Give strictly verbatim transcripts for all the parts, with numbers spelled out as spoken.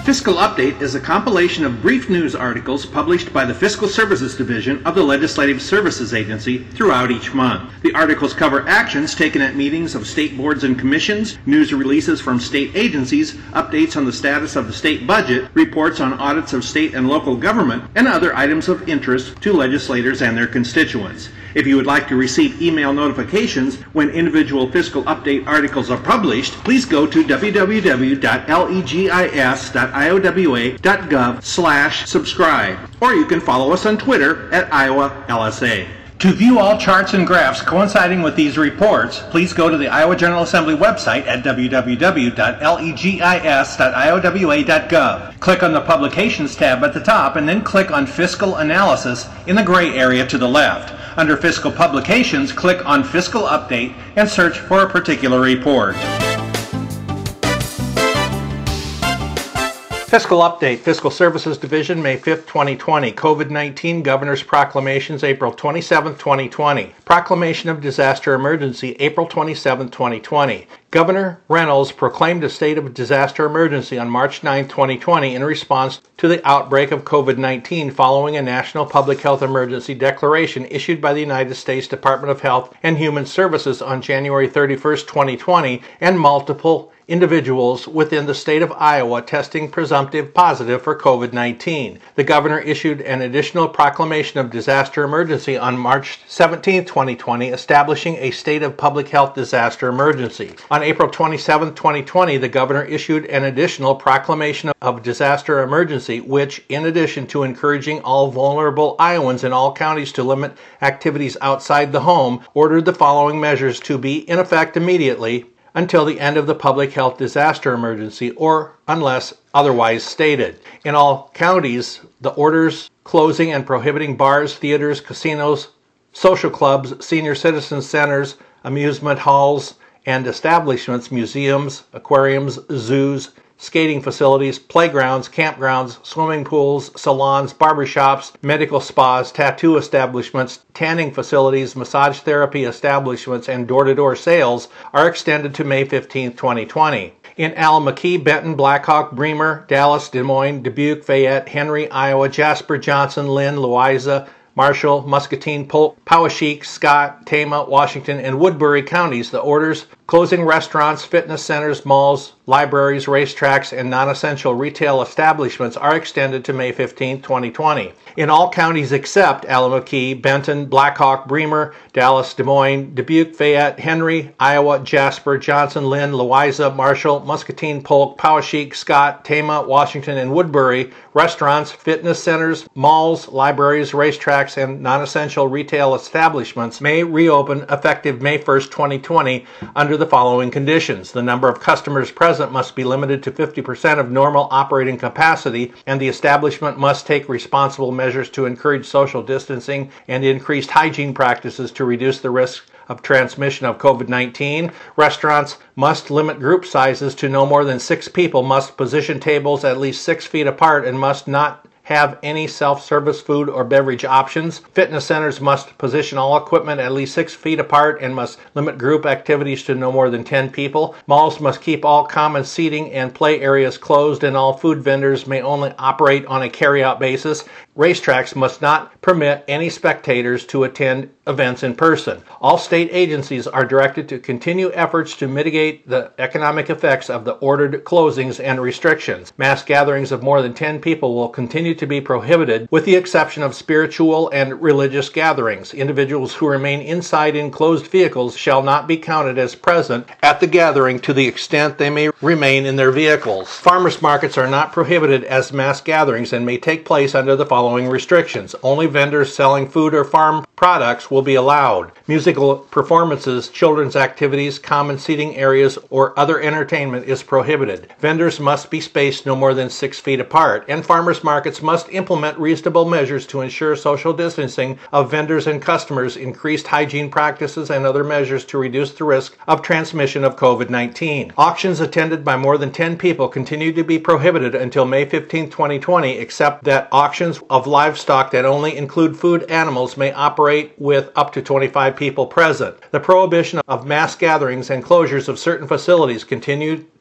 Fiscal Update is a compilation of brief news articles published by the Fiscal Services Division of the Legislative Services Agency throughout each month. The articles cover actions taken at meetings of state boards and commissions, news releases from state agencies, updates on the status of the state budget, reports on audits of state and local government, and other items of interest to legislators and their constituents. If you would like to receive email notifications when individual Fiscal Update articles are published, please go to w w w dot legis dot iowa dot gov slash subscribe, or you can follow us on Twitter at Iowa L S A. To view all charts and graphs coinciding with these reports, please go to the Iowa General Assembly website at w w w dot legis dot iowa dot gov. Click on the Publications tab at the top and then click on Fiscal Analysis in the gray area to the left. Under Fiscal Publications, click on Fiscal Update and search for a particular report. Fiscal Update, Fiscal Services Division, May fifth, twenty twenty. COVID nineteen Governor's Proclamations, April twenty-seventh, twenty twenty. Proclamation of Disaster Emergency, April twenty-seventh, twenty twenty. Governor Reynolds proclaimed a state of disaster emergency on March ninth, twenty twenty in response to the outbreak of COVID nineteen following a national public health emergency declaration issued by the United States Department of Health and Human Services on January thirty-first, twenty twenty, and multiple individuals within the state of Iowa testing presumptive positive for COVID nineteen. The governor issued an additional proclamation of disaster emergency on March seventeenth, twenty twenty, establishing a state of public health disaster emergency. On April twenty-seventh, twenty twenty, the governor issued an additional proclamation of disaster emergency, which, in addition to encouraging all vulnerable Iowans in all counties to limit activities outside the home, ordered the following measures to be in effect immediately until the end of the public health disaster emergency, or unless otherwise stated. In all counties, the orders closing and prohibiting bars, theaters, casinos, social clubs, senior citizen centers, amusement halls and establishments, museums, aquariums, zoos, skating facilities, playgrounds, campgrounds, swimming pools, salons, barbershops, medical spas, tattoo establishments, tanning facilities, massage therapy establishments, and door-to-door sales are extended to May fifteenth, twenty twenty. In Al, McKee, Benton, Blackhawk, Bremer, Dallas, Des Moines, Dubuque, Fayette, Henry, Iowa, Jasper, Johnson, Lynn, Louisa, Marshall, Muscatine, Polk, Poweshiek, Scott, Tama, Washington, and Woodbury counties, the orders closing restaurants, fitness centers, malls, libraries, racetracks, and non-essential retail establishments are extended to May fifteenth, twenty twenty. In all counties except Allamakee, Benton, Blackhawk, Bremer, Dallas, Des Moines, Dubuque, Fayette, Henry, Iowa, Jasper, Johnson, Lynn, Louisa, Marshall, Muscatine, Polk, Poweshiek, Scott, Tama, Washington, and Woodbury, restaurants, fitness centers, malls, libraries, racetracks, and non-essential retail establishments may reopen effective May first, twenty twenty under the following conditions. The number of customers present must be limited to fifty percent of normal operating capacity, and the establishment must take responsible measures to encourage social distancing and increased hygiene practices to reduce the risk of transmission of COVID nineteen. Restaurants must limit group sizes to no more than six people, must position tables at least six feet apart, and must not have any self-service food or beverage options. Fitness centers must position all equipment at least six feet apart and must limit group activities to no more than ten people. Malls must keep all common seating and play areas closed, and all food vendors may only operate on a carry-out basis. Racetracks must not permit any spectators to attend events in person. All state agencies are directed to continue efforts to mitigate the economic effects of the ordered closings and restrictions. Mass gatherings of more than ten people will continue to be prohibited, with the exception of spiritual and religious gatherings. Individuals who remain inside enclosed vehicles shall not be counted as present at the gathering to the extent they may remain in their vehicles. Farmers markets are not prohibited as mass gatherings and may take place under the following restrictions. Only vendors selling food or farm products will be allowed. Musical performances, children's activities, common seating areas, or other entertainment is prohibited. Vendors must be spaced no more than six feet apart, and farmers markets must implement reasonable measures to ensure social distancing of vendors and customers, increased hygiene practices, and other measures to reduce the risk of transmission of COVID nineteen. Auctions attended by more than ten people continue to be prohibited until May fifteenth, twenty twenty, except that auctions of livestock that only include food animals may operate with up to twenty-five people present. The prohibition of mass gatherings and closures of certain facilities continue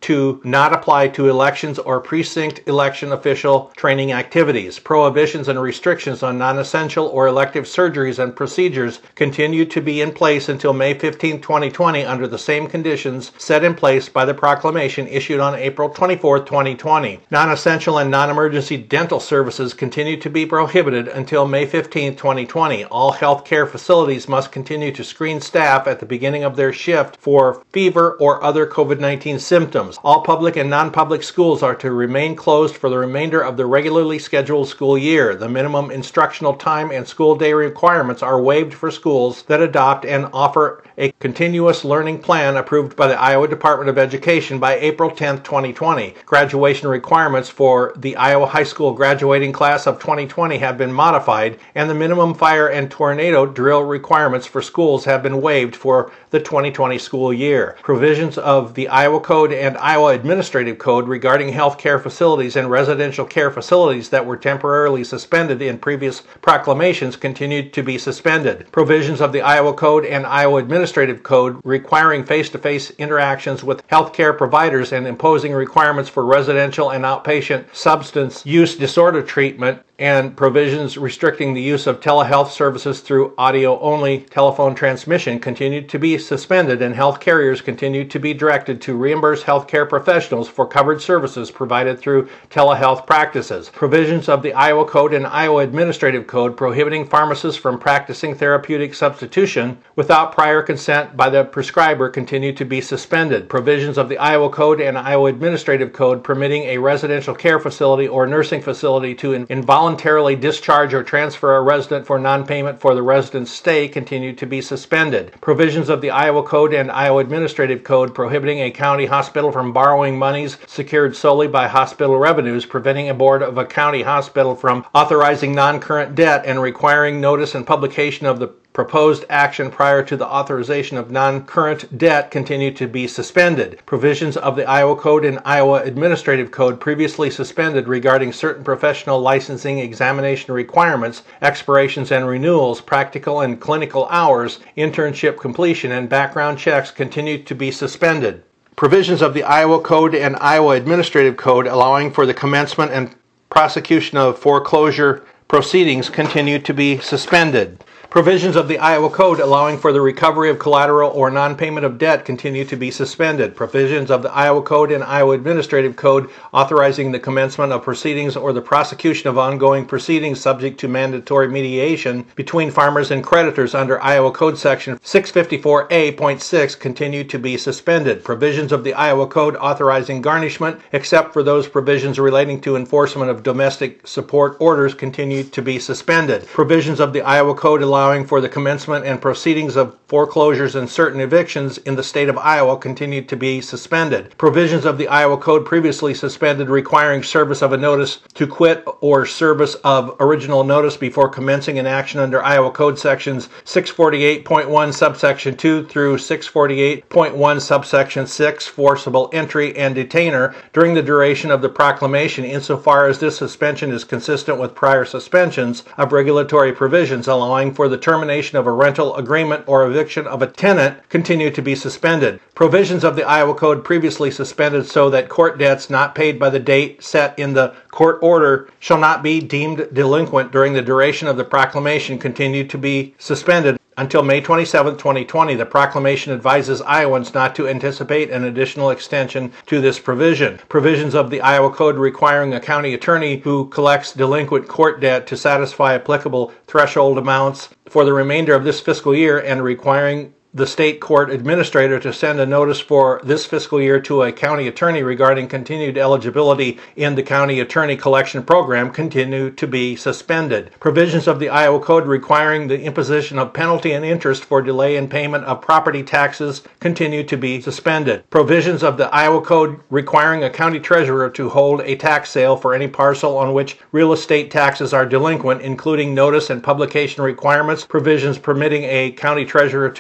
to not apply to elections or precinct election official training activities. Prohibitions and restrictions on non-essential or elective surgeries and procedures continue to be in place until May fifteenth, twenty twenty, under the same conditions set in place by the proclamation issued on April twenty-fourth, twenty twenty. Non-essential and non-emergency dental services continue to be prohibited until May fifteenth, twenty twenty. All health care facilities must continue to screen staff at the beginning of their shift for fever or other COVID nineteen symptoms. All public and non-public schools are to remain closed for the remainder of the regularly scheduled school year. The minimum instructional time and school day requirements are waived for schools that adopt and offer a continuous learning plan approved by the Iowa Department of Education by April tenth, twenty twenty. Graduation requirements for the Iowa High School graduating class of twenty twenty have been modified, and the minimum fire and tornado drill requirements for schools have been waived for the twenty twenty school year. Provisions of the Iowa Code and Iowa Administrative Code regarding health care facilities and residential care facilities that were temporarily suspended in previous proclamations continued to be suspended. Provisions of the Iowa Code and Iowa Administrative Code requiring face-to-face interactions with healthcare providers and imposing requirements for residential and outpatient substance use disorder treatment, and provisions restricting the use of telehealth services through audio-only telephone transmission continued to be suspended, and health carriers continued to be directed to reimburse healthcare professionals for covered services provided through telehealth practices. Provisions of the Iowa Code and Iowa Administrative Code prohibiting pharmacists from practicing therapeutic substitution without prior consent by the prescriber continued to be suspended. Provisions of the Iowa Code and Iowa Administrative Code permitting a residential care facility or nursing facility to involuntarily voluntarily discharge or transfer a resident for non-payment for the resident's stay continued to be suspended. Provisions of the Iowa Code and Iowa Administrative Code prohibiting a county hospital from borrowing monies secured solely by hospital revenues, preventing a board of a county hospital from authorizing non-current debt, and requiring notice and publication of the proposed action prior to the authorization of non-current debt continued to be suspended. Provisions of the Iowa Code and Iowa Administrative Code previously suspended regarding certain professional licensing examination requirements, expirations and renewals, practical and clinical hours, internship completion, and background checks continued to be suspended. Provisions of the Iowa Code and Iowa Administrative Code allowing for the commencement and prosecution of foreclosure proceedings continued to be suspended. Provisions of the Iowa Code allowing for the recovery of collateral or non-payment of debt continue to be suspended. Provisions of the Iowa Code and Iowa Administrative Code authorizing the commencement of proceedings or the prosecution of ongoing proceedings subject to mandatory mediation between farmers and creditors under Iowa Code Section six fifty-four A point six continue to be suspended. Provisions of the Iowa Code authorizing garnishment, except for those provisions relating to enforcement of domestic support orders, continue to be suspended. Provisions of the Iowa Code allowing allowing for the commencement and proceedings of foreclosures and certain evictions in the state of Iowa continued to be suspended. Provisions of the Iowa Code previously suspended requiring service of a notice to quit or service of original notice before commencing an action under Iowa Code Sections six forty-eight point one subsection two through six forty-eight point one subsection six, forcible entry and detainer, during the duration of the proclamation, insofar as this suspension is consistent with prior suspensions of regulatory provisions allowing for the termination of a rental agreement or eviction of a tenant continue to be suspended. Provisions of the Iowa Code previously suspended so that court debts not paid by the date set in the court order shall not be deemed delinquent during the duration of the proclamation continue to be suspended until May twenty-seventh, twenty twenty. The proclamation advises Iowans not to anticipate an additional extension to this provision. Provisions of the Iowa Code requiring a county attorney who collects delinquent court debt to satisfy applicable threshold amounts for the remainder of this fiscal year, and requiring the state court administrator to send a notice for this fiscal year to a county attorney regarding continued eligibility in the county attorney collection program continue to be suspended. Provisions of the Iowa Code requiring the imposition of penalty and interest for delay in payment of property taxes continue to be suspended. Provisions of the Iowa Code requiring a county treasurer to hold a tax sale for any parcel on which real estate taxes are delinquent, including notice and publication requirements. Provisions permitting a county treasurer to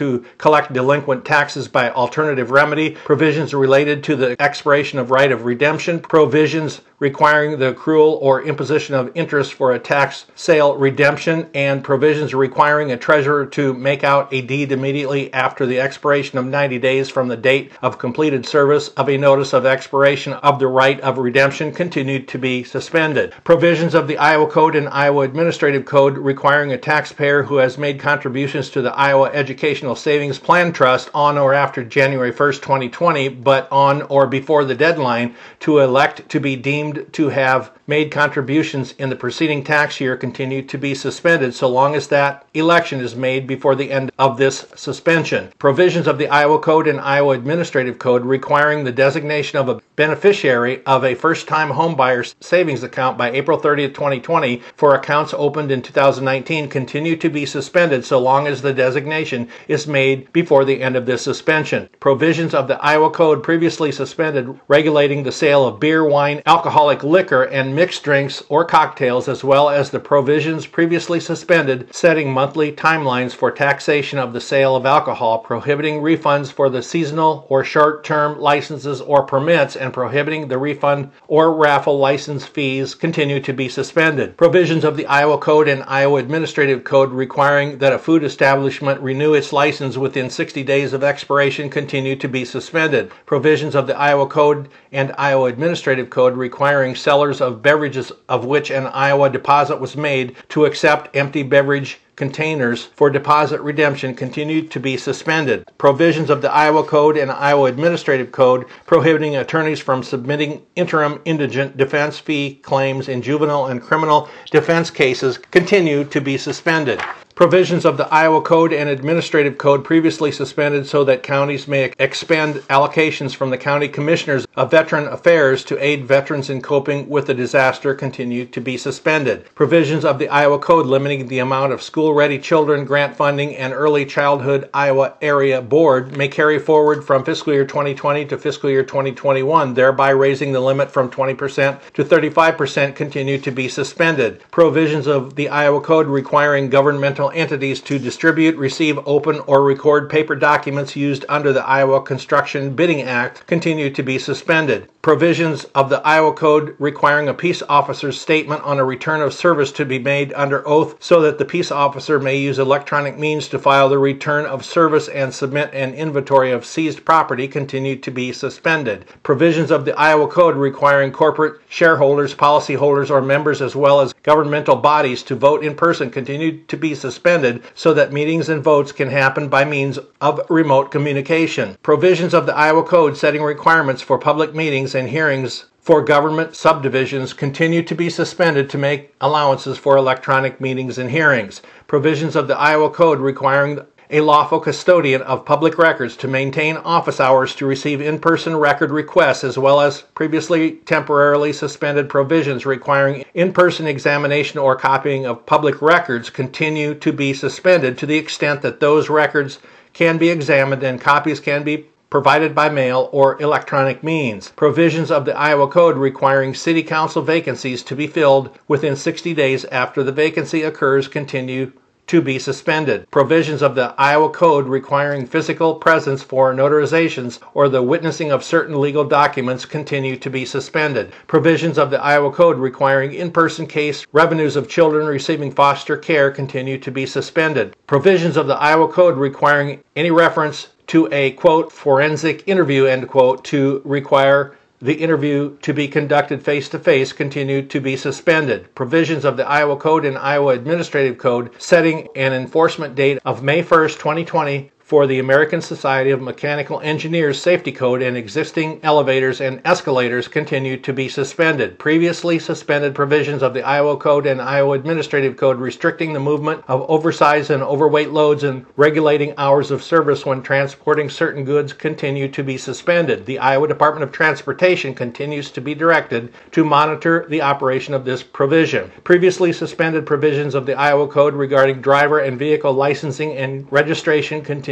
collect delinquent taxes by alternative remedy, provisions related to the expiration of right of redemption, provisions requiring the accrual or imposition of interest for a tax sale redemption, and provisions requiring a treasurer to make out a deed immediately after the expiration of ninety days from the date of completed service of a notice of expiration of the right of redemption continued to be suspended. Provisions of the Iowa Code and Iowa Administrative Code requiring a taxpayer who has made contributions to the Iowa Educational Savings Plan Trust on or after January first, twenty twenty, but on or before the deadline to elect to be deemed to have made contributions in the preceding tax year continue to be suspended so long as that election is made before the end of this suspension. Provisions of the Iowa Code and Iowa Administrative Code requiring the designation of a beneficiary of a first-time homebuyer savings account by April thirtieth, twenty twenty for accounts opened in two thousand nineteen continue to be suspended so long as the designation is made before the end of this suspension. Provisions of the Iowa Code previously suspended regulating the sale of beer, wine, alcoholic liquor, and mixed drinks or cocktails, as well as the provisions previously suspended setting monthly timelines for taxation of the sale of alcohol, prohibiting refunds for the seasonal or short-term licenses or permits, and prohibiting the refund or raffle license fees continue to be suspended. Provisions of the Iowa Code and Iowa Administrative Code requiring that a food establishment renew its license within sixty days of expiration continue to be suspended. Provisions of the Iowa Code and Iowa Administrative Code requiring sellers of beverages of which an Iowa deposit was made to accept empty beverage containers for deposit redemption continued to be suspended. Provisions of the Iowa Code and Iowa Administrative Code prohibiting attorneys from submitting interim indigent defense fee claims in juvenile and criminal defense cases continue to be suspended. Provisions of the Iowa Code and Administrative Code previously suspended so that counties may expend allocations from the County Commissioners of Veteran Affairs to aid veterans in coping with the disaster continue to be suspended. Provisions of the Iowa Code limiting the amount of school-ready children grant funding and Early Childhood Iowa Area Board may carry forward from fiscal year twenty twenty to fiscal year twenty twenty-one, thereby raising the limit from twenty percent to thirty-five percent continue to be suspended. Provisions of the Iowa Code requiring governmental entities to distribute, receive, open, or record paper documents used under the Iowa Construction Bidding Act continue to be suspended. Provisions of the Iowa Code requiring a peace officer's statement on a return of service to be made under oath so that the peace officer may use electronic means to file the return of service and submit an inventory of seized property continue to be suspended. Provisions of the Iowa Code requiring corporate shareholders, policyholders, or members as well as governmental bodies to vote in person continue to be suspended so that meetings and votes can happen by means of remote communication. Provisions of the Iowa Code setting requirements for public meetings and hearings for government subdivisions continue to be suspended to make allowances for electronic meetings and hearings. Provisions of the Iowa Code requiring a lawful custodian of public records to maintain office hours to receive in-person record requests, as well as previously temporarily suspended provisions requiring in-person examination or copying of public records continue to be suspended to the extent that those records can be examined and copies can be provided by mail or electronic means. Provisions of the Iowa Code requiring city council vacancies to be filled within sixty days after the vacancy occurs continue to be suspended. Provisions of the Iowa Code requiring physical presence for notarizations or the witnessing of certain legal documents continue to be suspended. Provisions of the Iowa Code requiring in-person case revenues of children receiving foster care continue to be suspended. Provisions of the Iowa Code requiring any reference to a, quote, forensic interview, end quote, to require the interview to be conducted face-to-face continue to be suspended. Provisions of the Iowa Code and Iowa Administrative Code setting an enforcement date of May first, twenty twenty for the American Society of Mechanical Engineers Safety Code and existing elevators and escalators continue to be suspended. Previously suspended provisions of the Iowa Code and Iowa Administrative Code restricting the movement of oversized and overweight loads and regulating hours of service when transporting certain goods continue to be suspended. The Iowa Department of Transportation continues to be directed to monitor the operation of this provision. Previously suspended provisions of the Iowa Code regarding driver and vehicle licensing and registration continue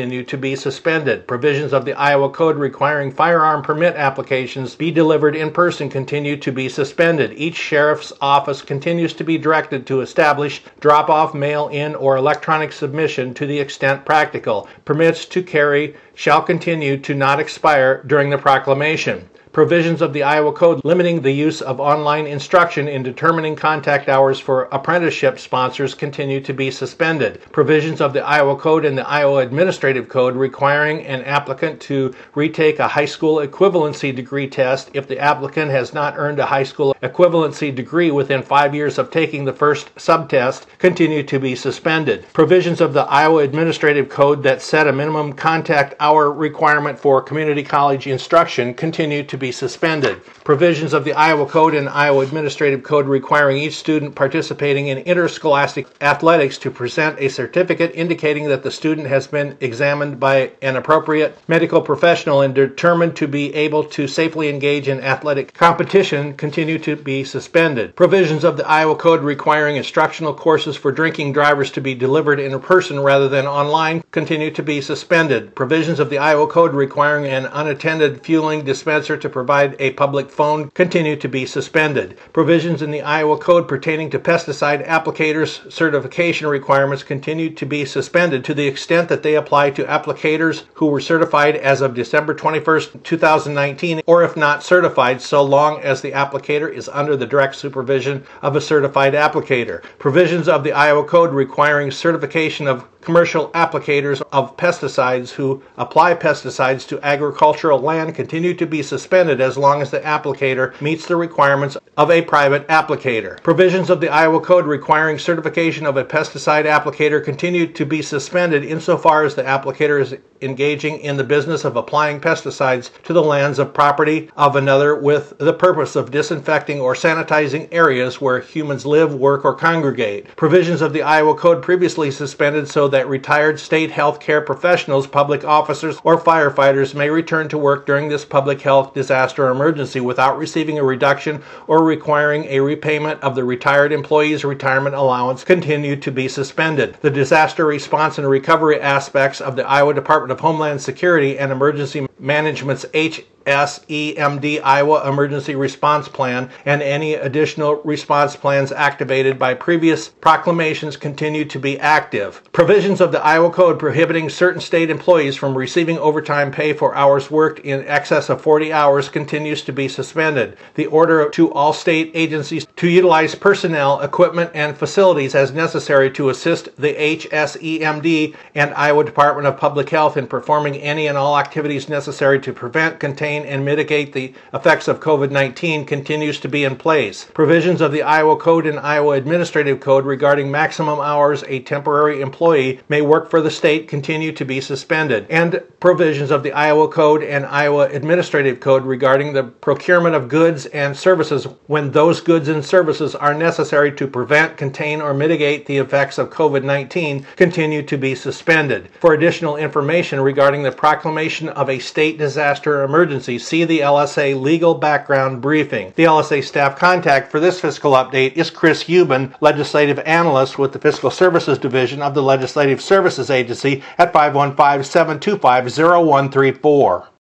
continue to be suspended. Provisions of the Iowa Code requiring firearm permit applications be delivered in person continue to be suspended. Each sheriff's office continues to be directed to establish drop-off, mail-in, or electronic submission to the extent practical. Permits to carry shall continue to not expire during the proclamation. Provisions of the Iowa Code limiting the use of online instruction in determining contact hours for apprenticeship sponsors continue to be suspended. Provisions of the Iowa Code and the Iowa Administrative Code requiring an applicant to retake a high school equivalency degree test if the applicant has not earned a high school equivalency degree within five years of taking the first subtest continue to be suspended. Provisions of the Iowa Administrative Code that set a minimum contact hour requirement for community college instruction continue to be suspended. Provisions of the Iowa Code and Iowa Administrative Code requiring each student participating in interscholastic athletics to present a certificate indicating that the student has been examined by an appropriate medical professional and determined to be able to safely engage in athletic competition continue to be suspended. Provisions of the Iowa Code requiring instructional courses for drinking drivers to be delivered in person rather than online continue to be suspended. Provisions of the Iowa Code requiring an unattended fueling dispenser to provide a public phone continue to be suspended. Provisions in the Iowa Code pertaining to pesticide applicators' certification requirements continue to be suspended to the extent that they apply to applicators who were certified as of December twenty-first, two thousand nineteen, or if not certified, so long as the applicator is under the direct supervision of a certified applicator. Provisions of the Iowa Code requiring certification of commercial applicators of pesticides who apply pesticides to agricultural land continue to be suspended as long as the applicator meets the requirements of a private applicator. Provisions of the Iowa Code requiring certification of a pesticide applicator continue to be suspended insofar as the applicator is engaging in the business of applying pesticides to the lands of property of another with the purpose of disinfecting or sanitizing areas where humans live, work, or congregate. Provisions of the Iowa Code previously suspended so that retired state health care professionals, public officers, or firefighters may return to work during this public health disaster or emergency without receiving a reduction or requiring a repayment of the retired employee's retirement allowance continue to be suspended. The disaster response and recovery aspects of the Iowa Department of Homeland Security and Emergency Management's H S E M D Iowa Emergency Response Plan and any additional response plans activated by previous proclamations continue to be active. Provisions of the Iowa Code prohibiting certain state employees from receiving overtime pay for hours worked in excess of forty hours continues to be suspended. The order to all state agencies to utilize personnel, equipment, and facilities as necessary to assist the H S E M D and Iowa Department of Public Health in performing any and all activities necessary to prevent, contain, and mitigate the effects of COVID nineteen continues to be in place. Provisions of the Iowa Code and Iowa Administrative Code regarding maximum hours a temporary employee may work for the state continue to be suspended, and provisions of the Iowa Code and Iowa Administrative Code regarding the procurement of goods and services when those goods and services are necessary to prevent, contain, or mitigate the effects of COVID nineteen continue to be suspended. For additional information regarding the proclamation of a state disaster emergency, see the L S A Legal Background Briefing. The L S A staff contact for this fiscal update is Chris Euban, Legislative Analyst with the Fiscal Services Division of the Legislative Services Agency at five one five, seven two five, zero one three four.